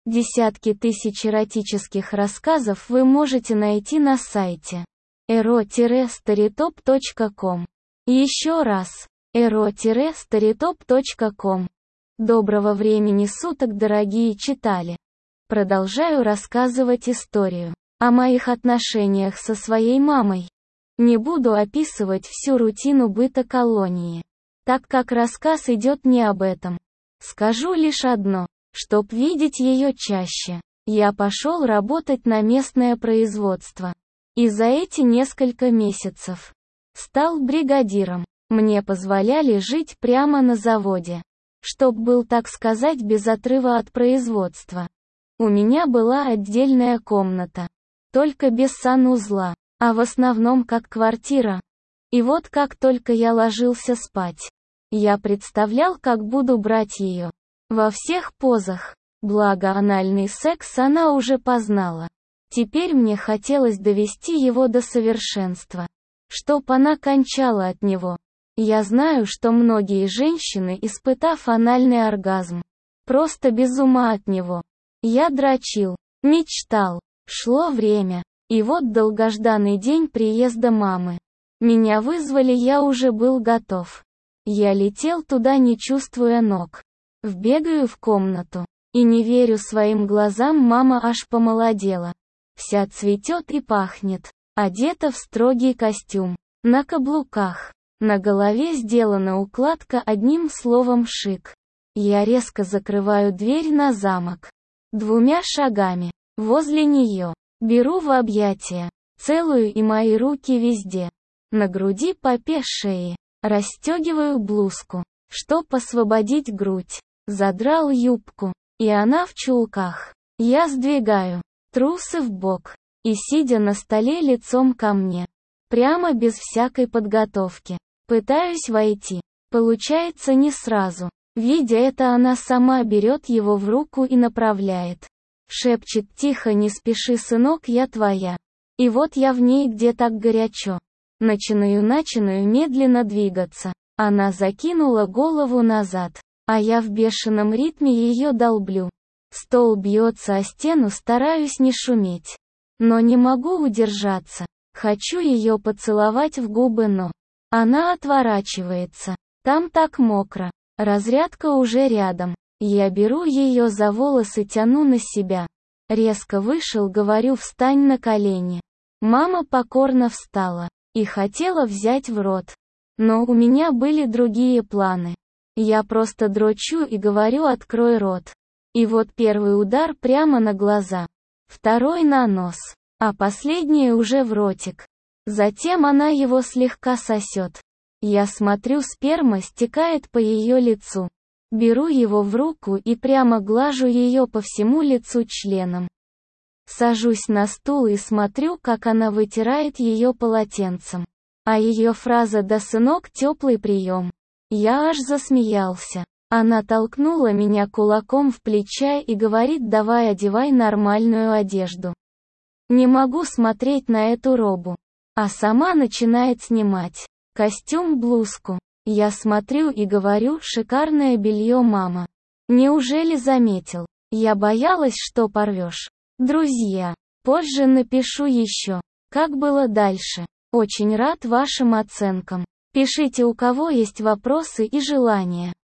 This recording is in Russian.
Десятки тысяч эротических рассказов вы можете найти на сайте ero-storytop.com. Еще раз, ero-storytop.com. Доброго времени суток, дорогие читали. Продолжаю рассказывать историю о моих отношениях со своей мамой. Не буду описывать всю рутину быта колонии, так как рассказ идет не об этом. Скажу лишь одно, чтоб видеть ее чаще. Я пошел работать на местное производство. И за эти несколько месяцев стал бригадиром. Мне позволяли жить прямо на заводе, чтоб был, так сказать, без отрыва от производства. У меня была отдельная комната, только без санузла, а в основном как квартира. И вот как только я ложился спать, я представлял, как буду брать ее. Во всех позах. Благо анальный секс она уже познала. Теперь мне хотелось довести его до совершенства, чтоб она кончала от него. Я знаю, что многие женщины, испытав анальный оргазм, просто без ума от него. Я дрочил, мечтал. Шло время. И вот долгожданный день приезда мамы. Меня вызвали, я уже был готов. Я летел туда, не чувствуя ног. Вбегаю в комнату. И не верю своим глазам, мама аж помолодела. Вся цветет и пахнет. Одета в строгий костюм. На каблуках. На голове сделана укладка, одним словом шик. Я резко закрываю дверь на замок. 2 шагами. Возле нее. Беру в объятия. Целую, и мои руки везде. На груди, попе, шее. Расстегиваю блузку, чтоб освободить грудь. Задрал юбку. И она в чулках. Я сдвигаю трусы вбок. И сидя на столе лицом ко мне. Прямо без всякой подготовки. Пытаюсь войти. Получается не сразу. Видя это, она сама берет его в руку и направляет. Шепчет тихо: не спеши, сынок, я твоя. И вот я в ней, где так горячо. Начинаю медленно двигаться. Она закинула голову назад. А я в бешеном ритме ее долблю. Стол бьется о стену, стараюсь не шуметь. Но не могу удержаться. Хочу ее поцеловать в губы, но она отворачивается. Там так мокро. Разрядка уже рядом. Я беру ее за волосы, тяну на себя. Резко вышел, говорю: встань на колени. Мама покорно встала. И хотела взять в рот. Но у меня были другие планы. Я просто дрочу и говорю: открой рот. И вот первый удар прямо на глаза. Второй на нос. А последний уже в ротик. Затем она его слегка сосет. Я смотрю, сперма стекает по ее лицу. Беру его в руку и прямо глажу ее по всему лицу членом. Сажусь на стул и смотрю, как она вытирает ее полотенцем. А ее фраза: да, сынок, теплый прием. Я аж засмеялся. Она толкнула меня кулаком в плечо и говорит: давай одевай нормальную одежду. Не могу смотреть на эту робу. А сама начинает снимать костюм, блузку. Я смотрю и говорю: шикарное белье, мама. Неужели заметил? Я боялась, что порвешь. Друзья, позже напишу еще, как было дальше. Очень рад вашим оценкам. Пишите, у кого есть вопросы и желания.